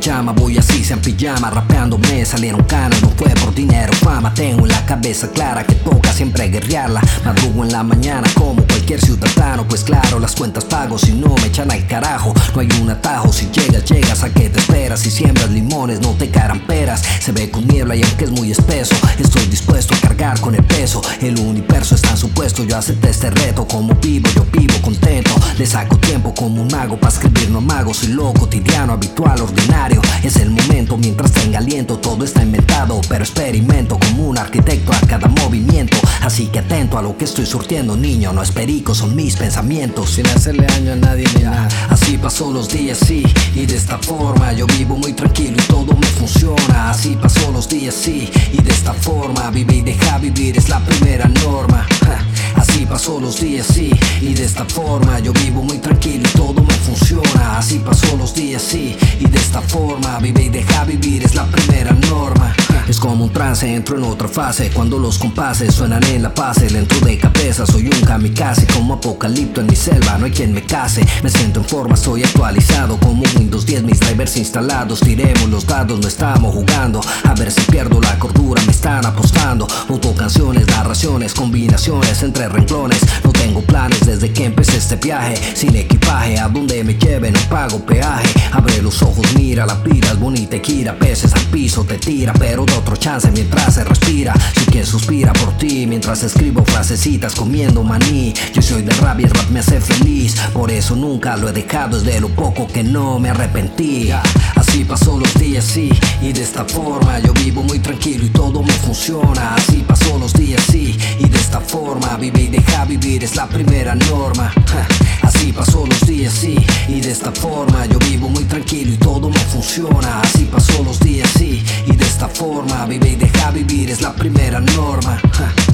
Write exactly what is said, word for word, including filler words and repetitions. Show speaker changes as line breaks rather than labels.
llama, voy así sea en pijama, rapeando me salieron canas, no fue por dinero, fama. Tengo en la cabeza clara que toca siempre guerrearla. Madrugo en la mañana como cualquier ciudadano, pues claro, las cuentas pago, si no me echan al carajo. No hay un atajo, si llegas, llegas, ¿a qué te esperas? Si siembras limones no te caerán peras. Se ve con niebla y aunque es muy espeso, estoy dispuesto a cargar con el peso. El universo está en su puesto, yo acepté este reto. Como vivo, yo vivo contento. Le saco tiempo como un mago para escribir, no mago. Soy lo cotidiano, habitual, ordinario. Es el momento mientras tenga aliento, todo está inventado, pero experimento como un arquitecto a cada movimiento. Así que atento a lo que estoy surtiendo, niño, no es perico, son mis pensamientos.
Sin hacerle daño a nadie ni nada.
Así pasó los días, sí, y de esta forma yo vivo muy tranquilo y todo me funciona. Así pasó los días, sí, y de esta forma vive y deja vivir, es la primera norma. Así pasó los días, sí, y de esta forma yo vivo muy tranquilo y todo me funciona. Así pasó los días, sí, y de esta forma vive y deja vivir, es la primera norma. Es como un trance, entro en otra fase. Cuando los compases suenan en la base, lento de cabeza, soy un kamikaze. Como apocalipto en mi selva, no hay quien me case. Me siento en forma, estoy actualizado como Windows diez, mis drivers instalados. Tiremos los dados, no estamos jugando. A ver si pierdo la cordura, me están apostando. Monto canciones, narraciones, combinaciones entre renglones. No tengo planes desde que empecé este viaje. Sin equipaje, a donde me lleve no pago peaje. Abre los ojos, mira la pira, es bonita y gira. Peces al piso te tira, pero da otro chance mientras se respira. Soy quien suspira por ti mientras escribo frasecitas comiendo maní. Yo soy de rabia, el rap me hace feliz, por eso nunca lo he dejado, es de lo poco que no me arrepentí. Así pasó los días, sí, y de esta forma yo vivo muy tranquilo y todo me funciona. Así pasó los días, sí, y de esta forma vive y deja vivir, es la primera norma. Así pasó los días, sí, y de esta forma yo vivo muy tranquilo y todo me funciona. Así pasó los días, sí, y de esta forma vive y deja vivir, es la primera norma.